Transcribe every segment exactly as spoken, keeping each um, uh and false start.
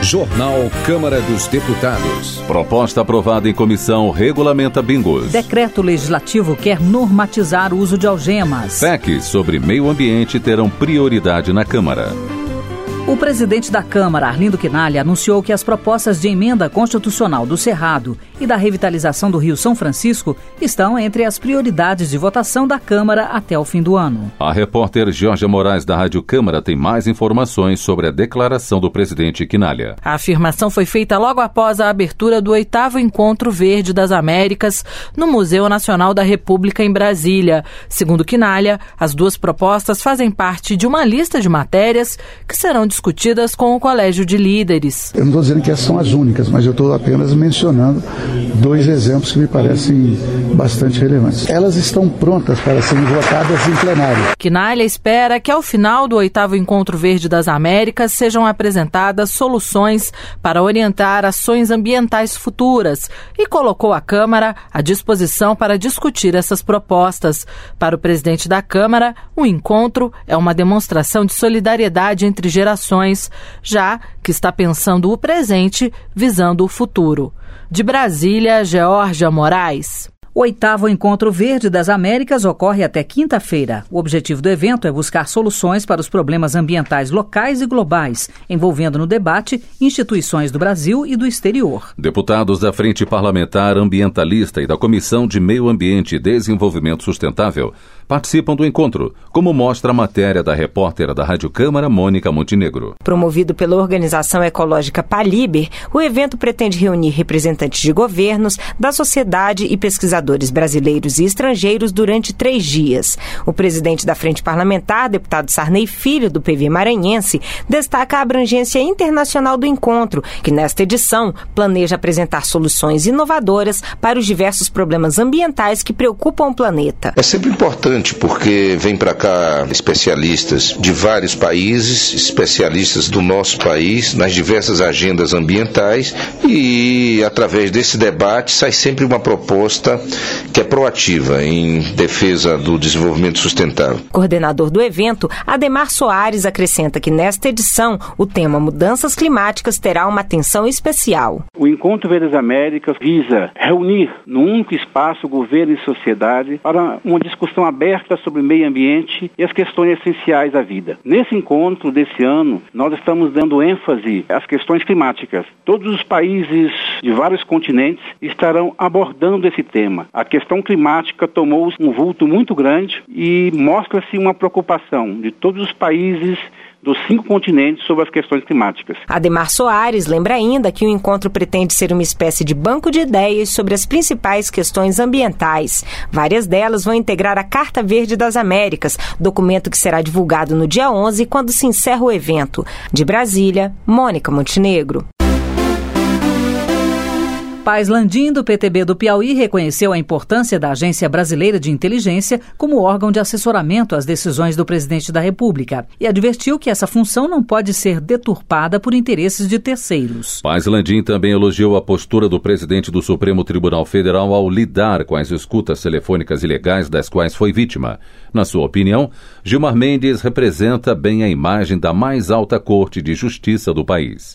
Jornal Câmara dos Deputados. Proposta aprovada em comissão regulamenta bingos. Decreto legislativo quer normatizar o uso de algemas. P E Cs sobre meio ambiente terão prioridade na Câmara. O presidente da Câmara, Arlindo Quinalha, anunciou que as propostas de emenda constitucional do Cerrado e da revitalização do Rio São Francisco estão entre as prioridades de votação da Câmara até o fim do ano. A repórter Georgia Moraes, da Rádio Câmara, tem mais informações sobre a declaração do presidente Quinalha. A afirmação foi feita logo após a abertura do oitavo Encontro Verde das Américas no Museu Nacional da República em Brasília. Segundo Quinalha, as duas propostas fazem parte de uma lista de matérias que serão discutidas com o Colégio de Líderes. Eu não estou dizendo que essas são as únicas, mas eu estou apenas mencionando dois exemplos que me parecem bastante relevantes. Elas estão prontas para serem votadas em plenário. Quinalha espera que ao final do oitavo Encontro Verde das Américas sejam apresentadas soluções para orientar ações ambientais futuras e colocou a Câmara à disposição para discutir essas propostas. Para o presidente da Câmara, o encontro é uma demonstração de solidariedade entre gerações, já que está pensando o presente, visando o futuro. De Brasília, Georgia Moraes. O oitavo Encontro Verde das Américas ocorre até quinta-feira. O objetivo do evento é buscar soluções para os problemas ambientais locais e globais, envolvendo no debate instituições do Brasil e do exterior. Deputados da Frente Parlamentar Ambientalista e da Comissão de Meio Ambiente e Desenvolvimento Sustentável participam do encontro, como mostra a matéria da repórter da Rádio Câmara, Mônica Montenegro. Promovido pela organização ecológica Paliber, o evento pretende reunir representantes de governos, da sociedade e pesquisadores brasileiros e estrangeiros durante três dias. O presidente da Frente Parlamentar, deputado Sarney Filho, do P V maranhense, destaca a abrangência internacional do encontro, que nesta edição planeja apresentar soluções inovadoras para os diversos problemas ambientais que preocupam o planeta. É sempre importante porque vem para cá especialistas de vários países, especialistas do nosso país, nas diversas agendas ambientais, e através desse debate sai sempre uma proposta que é proativa em defesa do desenvolvimento sustentável. Coordenador do evento, Ademar Soares, acrescenta que nesta edição o tema mudanças climáticas terá uma atenção especial. O Encontro Verde das Américas visa reunir num único espaço governo e sociedade para uma discussão aberta sobre meio ambiente e as questões essenciais da vida. Nesse encontro desse ano, nós estamos dando ênfase às questões climáticas. Todos os países de vários continentes estarão abordando esse tema. A questão climática tomou um vulto muito grande e mostra-se uma preocupação de todos os países dos cinco continentes sobre as questões climáticas. Ademar Soares lembra ainda que o encontro pretende ser uma espécie de banco de ideias sobre as principais questões ambientais. Várias delas vão integrar a Carta Verde das Américas, documento que será divulgado no dia onze, quando se encerra o evento. De Brasília, Mônica Montenegro. Paz Landim, do P T B do Piauí, reconheceu a importância da Agência Brasileira de Inteligência como órgão de assessoramento às decisões do presidente da República e advertiu que essa função não pode ser deturpada por interesses de terceiros. Paz Landim também elogiou a postura do presidente do Supremo Tribunal Federal ao lidar com as escutas telefônicas ilegais das quais foi vítima. Na sua opinião, Gilmar Mendes representa bem a imagem da mais alta corte de justiça do país.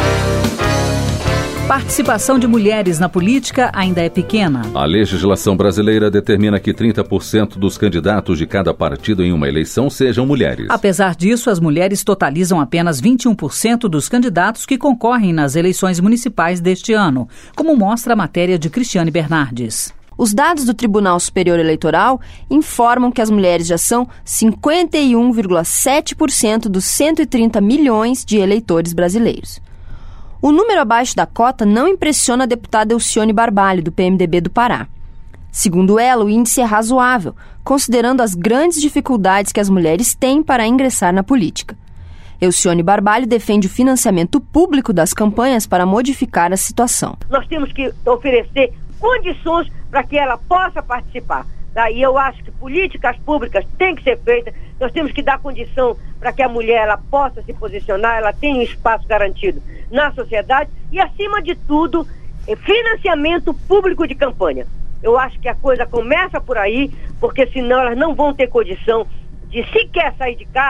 Participação de mulheres na política ainda é pequena. A legislação brasileira determina que trinta por cento dos candidatos de cada partido em uma eleição sejam mulheres. Apesar disso, as mulheres totalizam apenas vinte e um por cento dos candidatos que concorrem nas eleições municipais deste ano, como mostra a matéria de Cristiane Bernardes. Os dados do Tribunal Superior Eleitoral informam que as mulheres já são cinquenta e um vírgula sete por cento dos cento e trinta milhões de eleitores brasileiros. O número abaixo da cota não impressiona a deputada Elcione Barbalho, do P M D B do Pará. Segundo ela, o índice é razoável, considerando as grandes dificuldades que as mulheres têm para ingressar na política. Elcione Barbalho defende o financiamento público das campanhas para modificar a situação. Nós temos que oferecer condições para que ela possa participar. E eu acho que políticas públicas têm que ser feitas. Nós temos que dar condição para que a mulher ela possa se posicionar, ela tenha um espaço garantido na sociedade e, acima de tudo, financiamento público de campanha. Eu acho que a coisa começa por aí, porque senão elas não vão ter condição de sequer sair de casa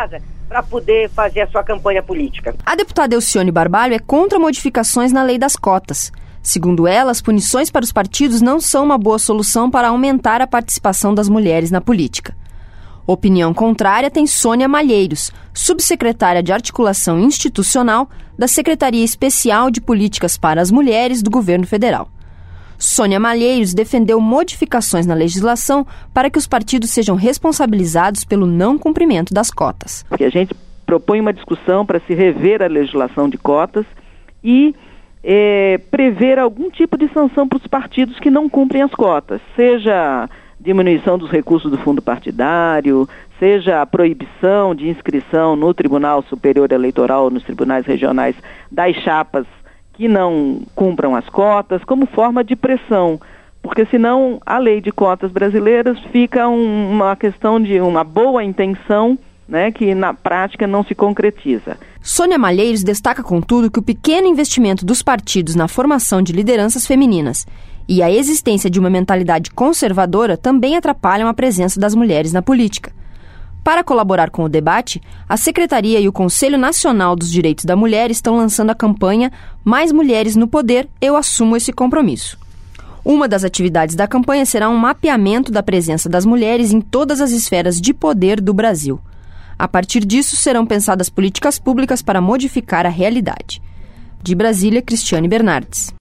para poder fazer a sua campanha política. A deputada Elcione Barbalho é contra modificações na lei das cotas. Segundo ela, as punições para os partidos não são uma boa solução para aumentar a participação das mulheres na política. Opinião contrária tem Sônia Malheiros, subsecretária de Articulação Institucional da Secretaria Especial de Políticas para as Mulheres do Governo Federal. Sônia Malheiros defendeu modificações na legislação para que os partidos sejam responsabilizados pelo não cumprimento das cotas. Porque a gente propõe uma discussão para se rever a legislação de cotas e é, prever algum tipo de sanção para os partidos que não cumprem as cotas, seja diminuição dos recursos do fundo partidário, seja a proibição de inscrição no Tribunal Superior Eleitoral, nos tribunais regionais, das chapas que não cumpram as cotas, como forma de pressão, porque senão a lei de cotas brasileiras fica um, uma questão de uma boa intenção, né, que na prática não se concretiza. Sônia Malheiros destaca, contudo, que o pequeno investimento dos partidos na formação de lideranças femininas e a existência de uma mentalidade conservadora também atrapalham a presença das mulheres na política. Para colaborar com o debate, a Secretaria e o Conselho Nacional dos Direitos da Mulher estão lançando a campanha Mais Mulheres no Poder, Eu Assumo Esse Compromisso. Uma das atividades da campanha será um mapeamento da presença das mulheres em todas as esferas de poder do Brasil. A partir disso, serão pensadas políticas públicas para modificar a realidade. De Brasília, Cristiane Bernardes.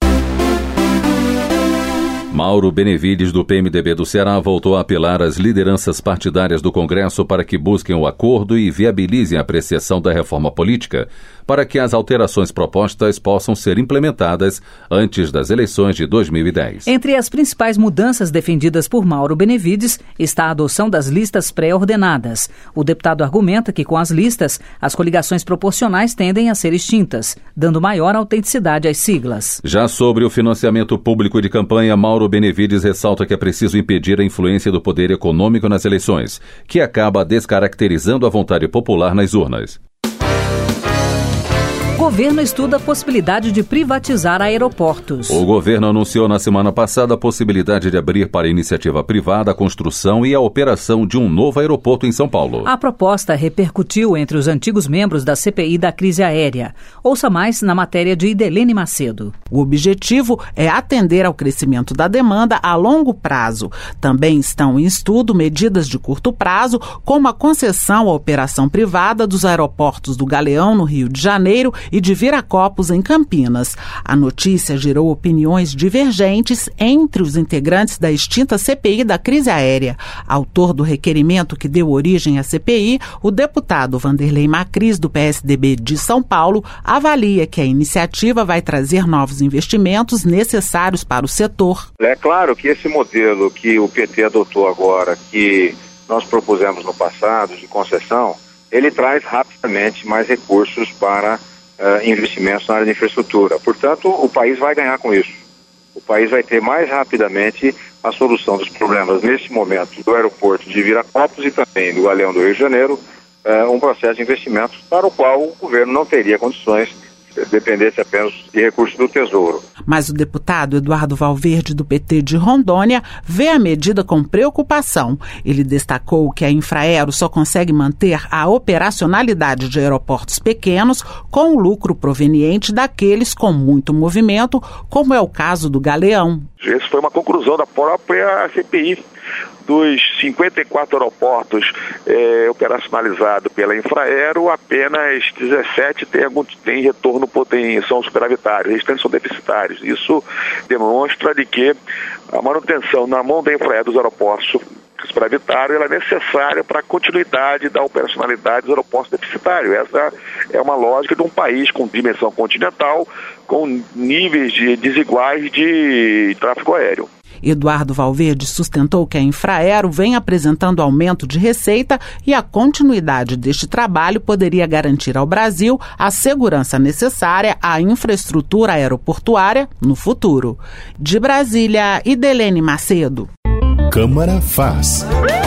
Mauro Benevides, do P M D B do Ceará, voltou a apelar às lideranças partidárias do Congresso para que busquem o acordo e viabilizem a apreciação da reforma política, para que as alterações propostas possam ser implementadas antes das eleições de dois mil e dez. Entre as principais mudanças defendidas por Mauro Benevides está a adoção das listas pré-ordenadas. O deputado argumenta que, com as listas, as coligações proporcionais tendem a ser extintas, dando maior autenticidade às siglas. Já sobre o financiamento público de campanha, Mauro Benevides ressalta que é preciso impedir a influência do poder econômico nas eleições, que acaba descaracterizando a vontade popular nas urnas. O governo estuda a possibilidade de privatizar aeroportos. O governo anunciou na semana passada a possibilidade de abrir para iniciativa privada a construção e a operação de um novo aeroporto em São Paulo. A proposta repercutiu entre os antigos membros da C P I da crise aérea. Ouça mais na matéria de Idelene Macedo. O objetivo é atender ao crescimento da demanda a longo prazo. Também estão em estudo medidas de curto prazo, como a concessão à operação privada dos aeroportos do Galeão, no Rio de Janeiro, e de Viracopos, em Campinas. A notícia gerou opiniões divergentes entre os integrantes da extinta C P I da crise aérea. Autor do requerimento que deu origem à C P I, o deputado Vanderlei Macris, do P S D B de São Paulo, avalia que a iniciativa vai trazer novos investimentos necessários para o setor. É claro que esse modelo que o P T adotou agora, que nós propusemos no passado, de concessão, ele traz rapidamente mais recursos para Uh, investimentos na área de infraestrutura. Portanto, o país vai ganhar com isso. O país vai ter mais rapidamente a solução dos problemas, nesse momento, do aeroporto de Viracopos e também do Galeão do Rio de Janeiro, uh, um processo de investimento para o qual o governo não teria condições, dependesse apenas de recursos do Tesouro. Mas o deputado Eduardo Valverde, do P T de Rondônia, vê a medida com preocupação. Ele destacou que a Infraero só consegue manter a operacionalidade de aeroportos pequenos com o lucro proveniente daqueles com muito movimento, como é o caso do Galeão. Essa foi uma conclusão da própria C P I. Dos cinquenta e quatro aeroportos é, operacionalizados pela Infraero, apenas dezessete têm algum tem retorno, tem, são superavitários, eles são deficitários. Isso demonstra de que a manutenção na mão da Infraero dos aeroportos superavitários ela é necessária para a continuidade da operacionalidade dos aeroportos deficitários. Essa é uma lógica de um país com dimensão continental, com níveis de, desiguais de tráfego aéreo. Eduardo Valverde sustentou que a Infraero vem apresentando aumento de receita e a continuidade deste trabalho poderia garantir ao Brasil a segurança necessária à infraestrutura aeroportuária no futuro. De Brasília, Idelene Macedo. Câmara faz.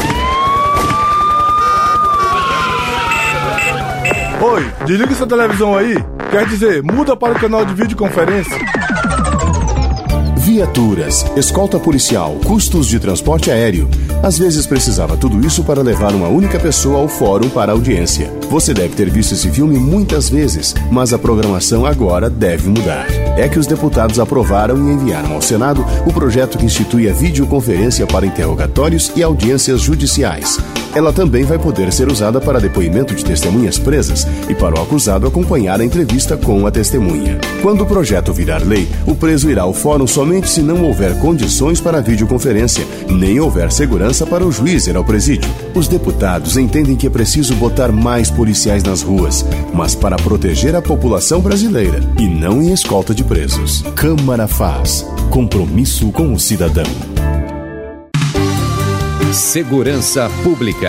Oi, desliga essa televisão aí. Quer dizer, muda para o canal de videoconferência. Viaturas, escolta policial, custos de transporte aéreo. Às vezes precisava tudo isso para levar uma única pessoa ao fórum para audiência. Você deve ter visto esse filme muitas vezes, mas a programação agora deve mudar. É que os deputados aprovaram e enviaram ao Senado o projeto que institui a videoconferência para interrogatórios e audiências judiciais. Ela também vai poder ser usada para depoimento de testemunhas presas e para o acusado acompanhar a entrevista com a testemunha. Quando o projeto virar lei, o preso irá ao fórum somente se não houver condições para a videoconferência, nem houver segurança para o juiz ir ao presídio. Os deputados entendem que é preciso botar mais policiais nas ruas, mas para proteger a população brasileira e não em escolta de presos. Câmara faz. Compromisso com o cidadão. Segurança Pública.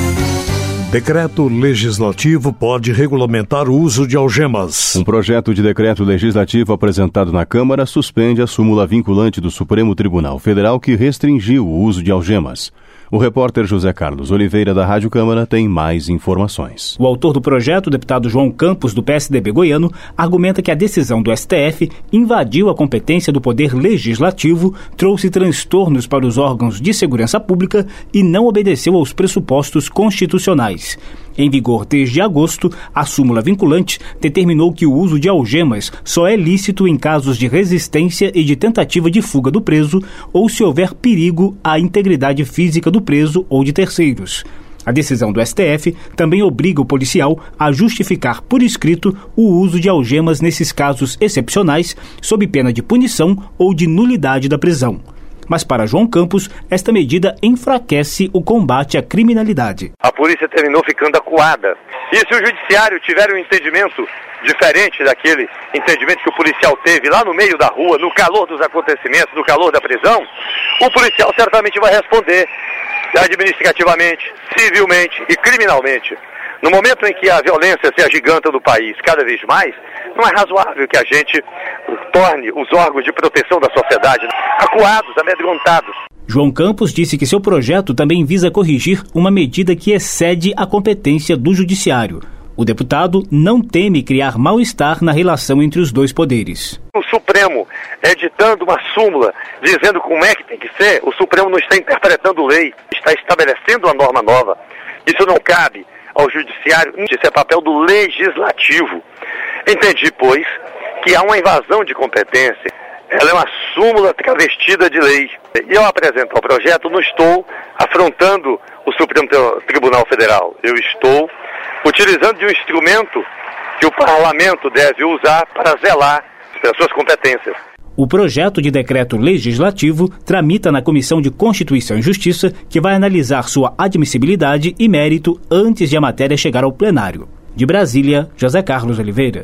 Decreto legislativo pode regulamentar o uso de algemas. Um projeto de decreto legislativo apresentado na Câmara suspende a súmula vinculante do Supremo Tribunal Federal que restringiu o uso de algemas. O repórter José Carlos Oliveira, da Rádio Câmara, tem mais informações. O autor do projeto, o deputado João Campos, do P S D B goiano, argumenta que a decisão do S T F invadiu a competência do Poder Legislativo, trouxe transtornos para os órgãos de segurança pública e não obedeceu aos pressupostos constitucionais. Em vigor desde agosto, a súmula vinculante determinou que o uso de algemas só é lícito em casos de resistência e de tentativa de fuga do preso ou se houver perigo à integridade física do preso ou de terceiros. A decisão do S T F também obriga o policial a justificar por escrito o uso de algemas nesses casos excepcionais, sob pena de punição ou de nulidade da prisão. Mas para João Campos, esta medida enfraquece o combate à criminalidade. A polícia terminou ficando acuada. E se o judiciário tiver um entendimento diferente daquele entendimento que o policial teve lá no meio da rua, no calor dos acontecimentos, no calor da prisão, o policial certamente vai responder administrativamente, civilmente e criminalmente. No momento em que a violência se agiganta no país cada vez mais, não é razoável que a gente torne os órgãos de proteção da sociedade acuados, amedrontados. João Campos disse que seu projeto também visa corrigir uma medida que excede a competência do judiciário. O deputado não teme criar mal-estar na relação entre os dois poderes. O Supremo editando uma súmula dizendo como é que tem que ser, o Supremo não está interpretando lei, está estabelecendo uma norma nova. Isso não cabe ao judiciário, isso é papel do legislativo. Entendi, pois, que há uma invasão de competência. Ela é uma súmula travestida de lei. E eu apresento ao projeto, não estou afrontando o Supremo Tribunal Federal. Eu estou utilizando de um instrumento que o parlamento deve usar para zelar pelas suas competências. O projeto de decreto legislativo tramita na Comissão de Constituição e Justiça, que vai analisar sua admissibilidade e mérito antes de a matéria chegar ao plenário. De Brasília, José Carlos Oliveira.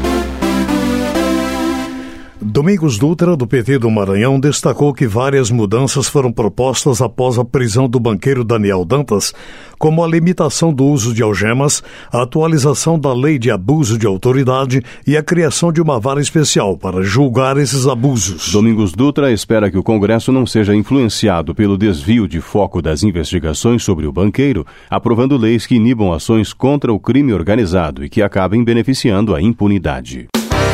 Domingos Dutra, do P T do Maranhão, destacou que várias mudanças foram propostas após a prisão do banqueiro Daniel Dantas, como a limitação do uso de algemas, a atualização da lei de abuso de autoridade e a criação de uma vara especial para julgar esses abusos. Domingos Dutra espera que o Congresso não seja influenciado pelo desvio de foco das investigações sobre o banqueiro, aprovando leis que inibam ações contra o crime organizado e que acabem beneficiando a impunidade.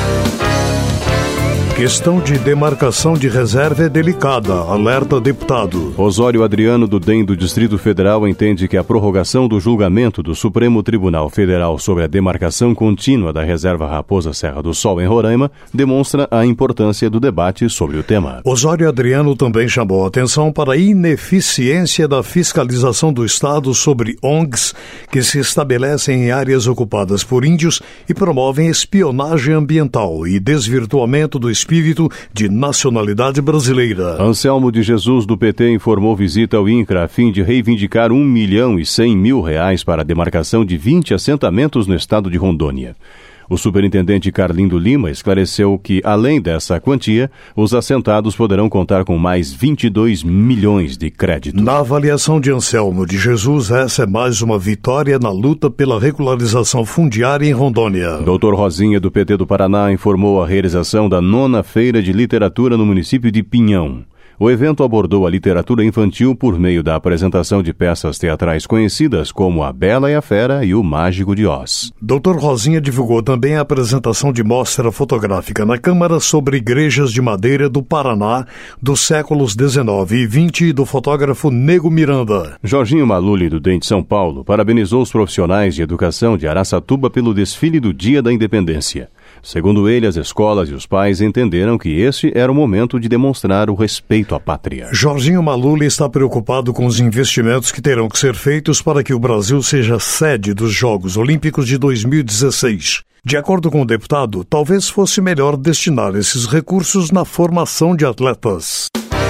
Questão de demarcação de reserva é delicada, alerta deputado. Osório Adriano, do D E M do Distrito Federal, entende que a prorrogação do julgamento do Supremo Tribunal Federal sobre a demarcação contínua da reserva Raposa Serra do Sol em Roraima demonstra a importância do debate sobre o tema. Osório Adriano também chamou a atenção para a ineficiência da fiscalização do Estado sobre O N Gs que se estabelecem em áreas ocupadas por índios e promovem espionagem ambiental e desvirtuamento do espírito de nacionalidade brasileira. Anselmo de Jesus, do P T, informou visita ao INCRA a fim de reivindicar um milhão e cem mil reais para a demarcação de vinte assentamentos no estado de Rondônia. O superintendente Carlindo Lima esclareceu que, além dessa quantia, os assentados poderão contar com mais vinte e dois milhões de crédito. Na avaliação de Anselmo de Jesus, essa é mais uma vitória na luta pela regularização fundiária em Rondônia. doutor Rosinha, do P T do Paraná, informou a realização da nona Feira de Literatura no município de Pinhão. O evento abordou a literatura infantil por meio da apresentação de peças teatrais conhecidas como A Bela e a Fera e O Mágico de Oz. doutor Rosinha divulgou também a apresentação de mostra fotográfica na Câmara sobre igrejas de madeira do Paraná dos séculos dezenove e vinte do fotógrafo Nego Miranda. Jorginho Maluli, do D E M de São Paulo, parabenizou os profissionais de educação de Araçatuba pelo desfile do Dia da Independência. Segundo ele, as escolas e os pais entenderam que este era o momento de demonstrar o respeito à pátria. Jorginho Maluli está preocupado com os investimentos que terão que ser feitos para que o Brasil seja sede dos Jogos Olímpicos de dois mil e dezesseis. De acordo com o deputado, talvez fosse melhor destinar esses recursos na formação de atletas.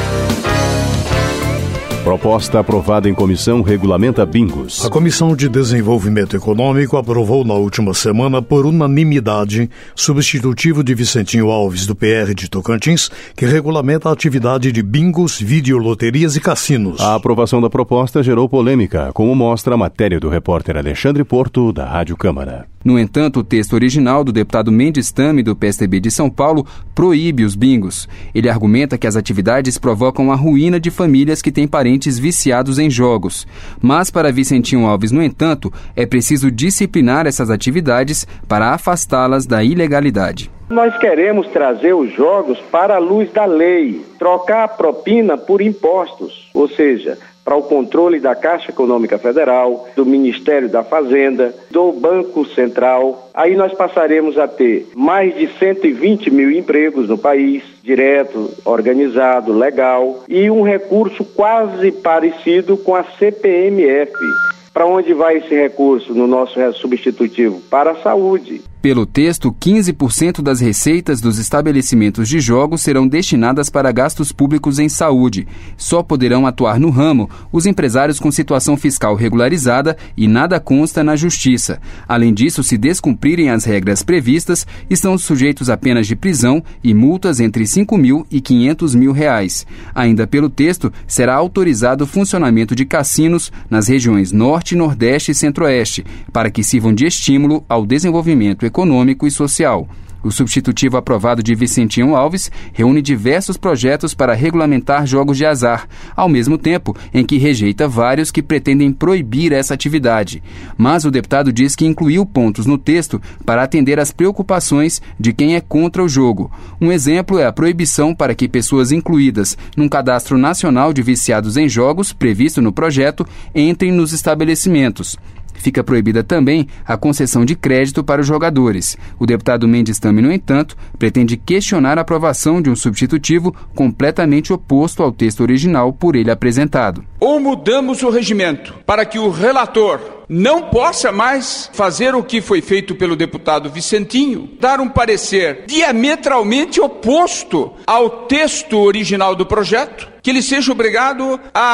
Proposta aprovada em comissão regulamenta bingos. A Comissão de Desenvolvimento Econômico aprovou na última semana, por unanimidade, substitutivo de Vicentinho Alves, do P R de Tocantins, que regulamenta a atividade de bingos, videoloterias e cassinos. A aprovação da proposta gerou polêmica, como mostra a matéria do repórter Alexandre Porto, da Rádio Câmara. No entanto, o texto original do deputado Mendes Tame, do P S D B de São Paulo, proíbe os bingos. Ele argumenta que as atividades provocam a ruína de famílias que têm parentes viciados em jogos. Mas, para Vicentinho Alves, no entanto, é preciso disciplinar essas atividades para afastá-las da ilegalidade. Nós queremos trazer os jogos para a luz da lei, trocar a propina por impostos, ou seja, para o controle da Caixa Econômica Federal, do Ministério da Fazenda, do Banco Central. Aí nós passaremos a ter mais de cento e vinte mil empregos no país, direto, organizado, legal, e um recurso quase parecido com a C P M F. Para onde vai esse recurso no nosso substitutivo? Para a saúde. Pelo texto, quinze por cento das receitas dos estabelecimentos de jogos serão destinadas para gastos públicos em saúde. Só poderão atuar no ramo os empresários com situação fiscal regularizada e nada consta na Justiça. Além disso, se descumprirem as regras previstas, estão sujeitos a penas de prisão e multas entre cinco mil e quinhentos mil reais. Ainda pelo texto, será autorizado o funcionamento de cassinos nas regiões Norte, Nordeste e Centro-Oeste, para que sirvam de estímulo ao desenvolvimento econômico e social. O substitutivo aprovado de Vicentinho Alves reúne diversos projetos para regulamentar jogos de azar, ao mesmo tempo em que rejeita vários que pretendem proibir essa atividade. Mas o deputado diz que incluiu pontos no texto para atender às preocupações de quem é contra o jogo. Um exemplo é a proibição para que pessoas incluídas num cadastro nacional de viciados em jogos, previsto no projeto, entrem nos estabelecimentos. Fica proibida também a concessão de crédito para os jogadores. O deputado Mendes Tame, no entanto, pretende questionar a aprovação de um substitutivo completamente oposto ao texto original por ele apresentado. Ou mudamos o regimento para que o relator não possa mais fazer o que foi feito pelo deputado Vicentinho, dar um parecer diametralmente oposto ao texto original do projeto, que ele seja obrigado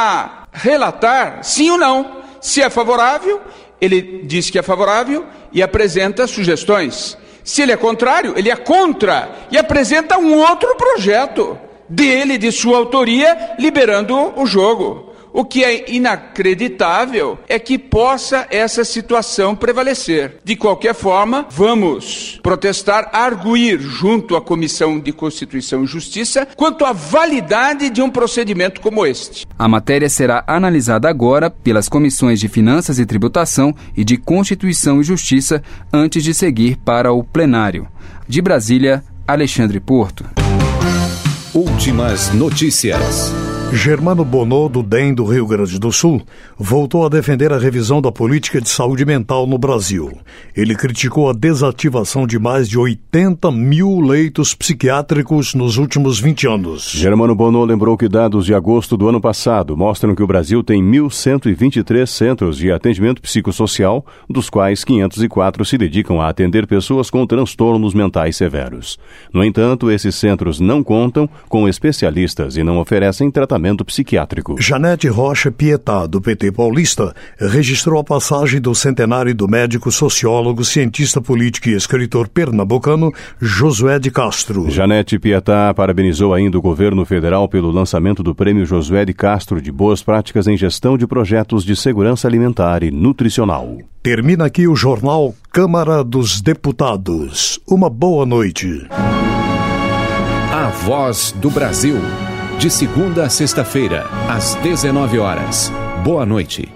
a relatar sim ou não. Se é favorável, ele diz que é favorável e apresenta sugestões. Se ele é contrário, ele é contra e apresenta um outro projeto dele, de sua autoria, liberando o jogo. O que é inacreditável é que possa essa situação prevalecer. De qualquer forma, vamos protestar, arguir junto à Comissão de Constituição e Justiça quanto à validade de um procedimento como este. A matéria será analisada agora pelas comissões de Finanças e Tributação e de Constituição e Justiça antes de seguir para o plenário. De Brasília, Alexandre Porto. Últimas notícias. Germano Bonô, do D E M do Rio Grande do Sul, voltou a defender a revisão da política de saúde mental no Brasil. Ele criticou a desativação de mais de oitenta mil leitos psiquiátricos nos últimos vinte anos. Germano Bonô lembrou que dados de agosto do ano passado mostram que o Brasil tem mil cento e vinte e três centros de atendimento psicossocial, dos quais quinhentos e quatro se dedicam a atender pessoas com transtornos mentais severos. No entanto, esses centros não contam com especialistas e não oferecem tratamento psiquiátrico. Janete Rocha Pietá, do P T paulista, registrou a passagem do centenário do médico, sociólogo, cientista político e escritor pernambucano Josué de Castro. Janete Pietá parabenizou ainda o governo federal pelo lançamento do Prêmio Josué de Castro de Boas Práticas em Gestão de Projetos de Segurança Alimentar e Nutricional. Termina aqui o jornal Câmara dos Deputados. Uma boa noite. A Voz do Brasil. De segunda a sexta-feira, às dezenove horas. Boa noite.